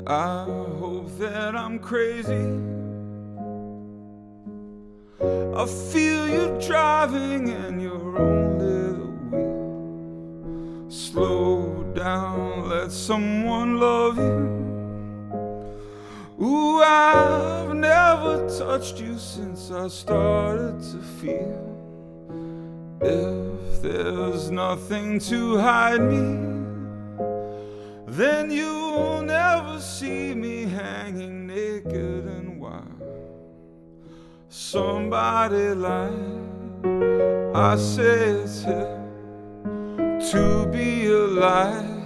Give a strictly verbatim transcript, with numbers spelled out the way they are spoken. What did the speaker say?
I hope that I'm crazy. I feel you driving in your own little wheel. Slow down, let someone love you. Ooh, I've never touched you since I started to feel. If there's nothing to hide me, then you'll never see me hanging naked and wild. Somebody lied, I say it's hell to be alive.